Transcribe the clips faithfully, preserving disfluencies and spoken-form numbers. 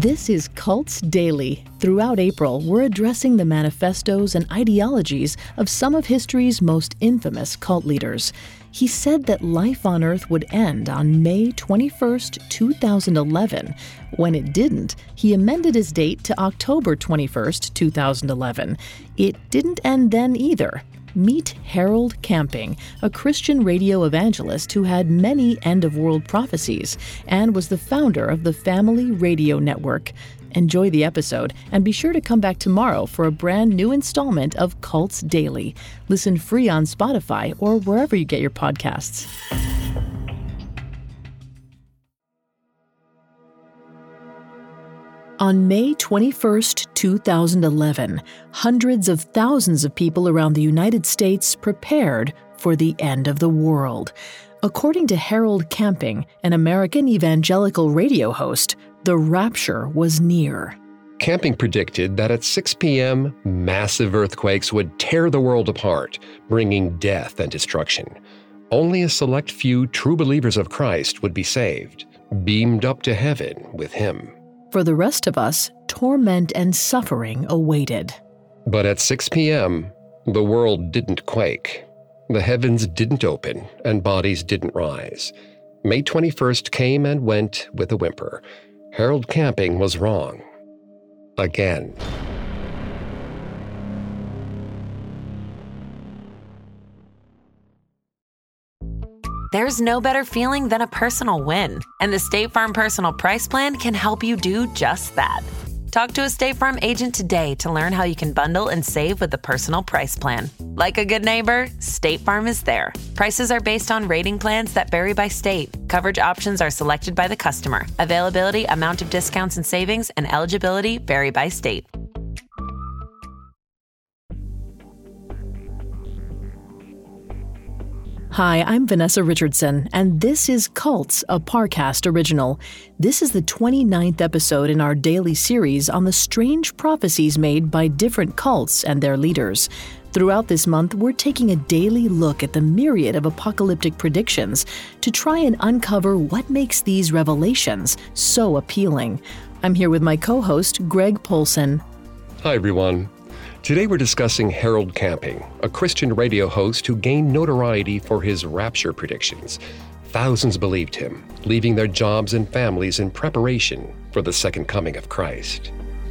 This is Cults Daily. Throughout April, we're addressing the manifestos and ideologies of some of history's most infamous cult leaders. He said that life on Earth would end on May twenty-first, two thousand eleven. When it didn't, he amended his date to October twenty-first, two thousand eleven. It didn't end then either. Meet Harold Camping, a Christian radio evangelist who had many end-of-world prophecies and was the founder of the Family Radio Network. Enjoy the episode, and be sure to come back tomorrow for a brand new installment of Cults Daily. Listen free on Spotify or wherever you get your podcasts. On May twenty-first, two thousand eleven, hundreds of thousands of people around the United States prepared for the end of the world. According to Harold Camping, an American evangelical radio host, the rapture was near. Camping predicted that at six p.m., massive earthquakes would tear the world apart, bringing death and destruction. Only a select few true believers of Christ would be saved, beamed up to heaven with him. For the rest of us, torment and suffering awaited. But at six p.m., the world didn't quake. The heavens didn't open, and bodies didn't rise. May twenty-first came and went with a whimper. Harold Camping was wrong. Again. There's no better feeling than a personal win, and the State Farm Personal Price Plan can help you do just that. Talk to a State Farm agent today to learn how you can bundle and save with the Personal Price Plan. Like a good neighbor, State Farm is there. Prices are based on rating plans that vary by state. Coverage options are selected by the customer. Availability, amount of discounts and savings, and eligibility vary by state. Hi, I'm Vanessa Richardson, and this is Cults, a Parcast original. This is the twenty-ninth episode in our daily series on the strange prophecies made by different cults and their leaders. Throughout this month, we're taking a daily look at the myriad of apocalyptic predictions to try and uncover what makes these revelations so appealing. I'm here with my co-host, Greg Polson. Hi, everyone. Today we're discussing Harold Camping, a Christian radio host who gained notoriety for his rapture predictions. Thousands believed him, leaving their jobs and families in preparation for the second coming of Christ.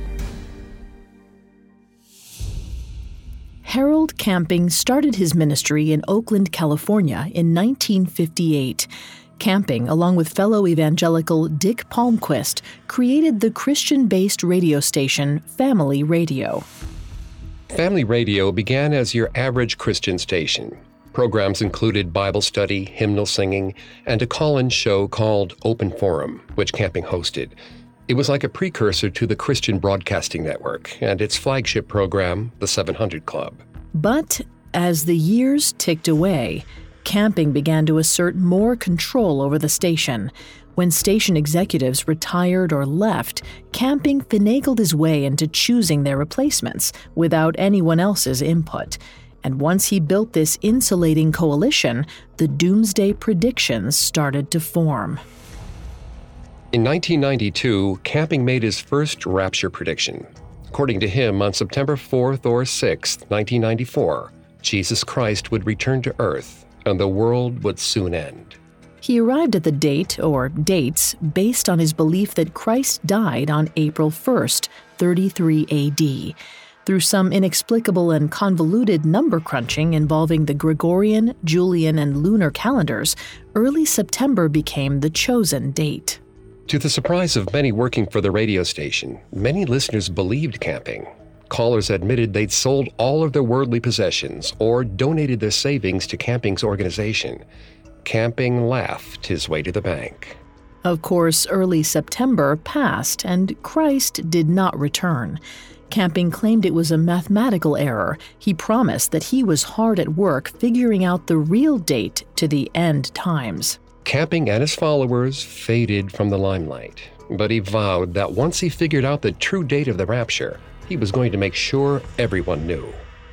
Harold Camping started his ministry in Oakland, California in nineteen fifty-eight. Camping, along with fellow evangelical Dick Palmquist, created the Christian-based radio station Family Radio. Family Radio began as your average Christian station. Programs included Bible study, hymnal singing, and a call-in show called Open Forum, which Camping hosted. It was like a precursor to the Christian Broadcasting Network and its flagship program, the seven hundred Club. But as the years ticked away, Camping began to assert more control over the station. When station executives retired or left, Camping finagled his way into choosing their replacements without anyone else's input. And once he built this insulating coalition, the doomsday predictions started to form. In nineteen ninety-two, Camping made his first rapture prediction. According to him, on September fourth or sixth, nineteen ninety-four, Jesus Christ would return to Earth, and the world would soon end. He arrived at the date, or dates, based on his belief that Christ died on April first, thirty-three A D. Through some inexplicable and convoluted number crunching involving the Gregorian, Julian, and lunar calendars, early September became the chosen date. To the surprise of many working for the radio station, many listeners believed Camping. Callers admitted they'd sold all of their worldly possessions or donated their savings to Camping's organization. Camping laughed his way to the bank. Of course, early September passed, and Christ did not return. Camping claimed it was a mathematical error. He promised that he was hard at work figuring out the real date to the end times. Camping and his followers faded from the limelight, but he vowed that once he figured out the true date of the rapture, he was going to make sure everyone knew.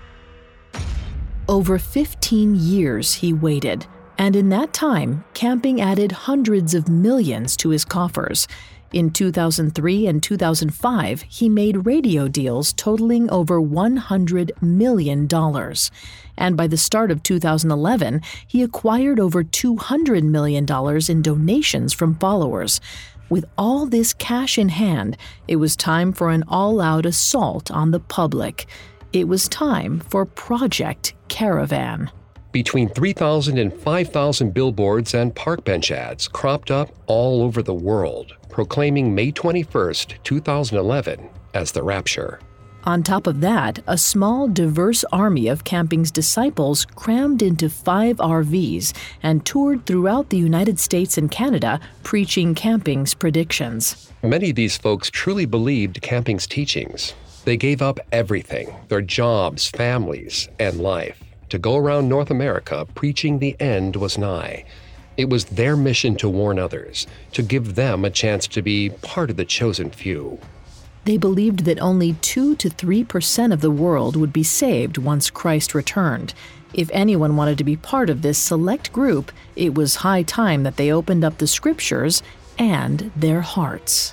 Over fifteen years he waited. And in that time, Camping added hundreds of millions to his coffers. In two thousand three and two thousand five, he made radio deals totaling over one hundred million dollars. And by the start of two thousand eleven, he acquired over two hundred million dollars in donations from followers. With all this cash in hand, it was time for an all-out assault on the public. It was time for Project Caravan. Between three thousand and five thousand billboards and park bench ads cropped up all over the world, proclaiming May twenty-first, two thousand eleven as the rapture. On top of that, a small, diverse army of camping's disciples crammed into five R Vs and toured throughout the United States and Canada, preaching camping's predictions. Many of these folks truly believed camping's teachings. They gave up everything, their jobs, families, and life, to go around North America preaching the end was nigh. It was their mission to warn others, to give them a chance to be part of the chosen few. They believed that only two to three percent of the world would be saved once Christ returned. If anyone wanted to be part of this select group, it was high time that they opened up the scriptures and their hearts.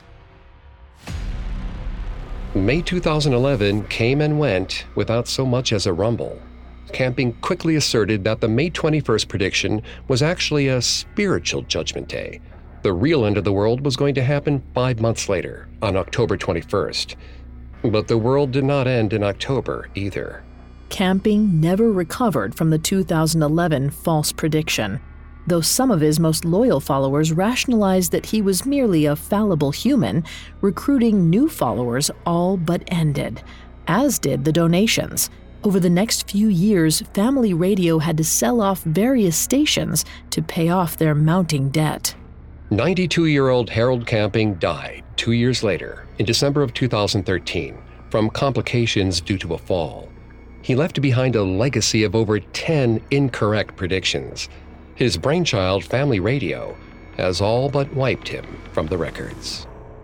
May two thousand eleven came and went without so much as a rumble. Camping quickly asserted that the May twenty-first prediction was actually a spiritual judgment day. The real end of the world was going to happen five months later, on October twenty-first. But the world did not end in October either. Camping never recovered from the two thousand eleven false prediction, though some of his most loyal followers rationalized that he was merely a fallible human. Recruiting new followers all but ended, as did the donations. Over the next few years, Family Radio had to sell off various stations to pay off their mounting debt. ninety-two-year-old Harold Camping died two years later, in December of two thousand thirteen, from complications due to a fall. He left behind a legacy of over ten incorrect predictions. His brainchild, Family Radio, has all but wiped him from the records.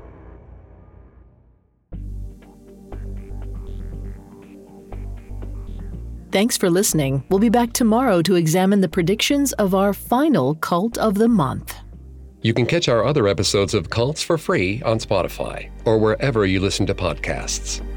Thanks for listening. We'll be back tomorrow to examine the predictions of our final cult of the month. You can catch our other episodes of Cults for free on Spotify or wherever you listen to podcasts.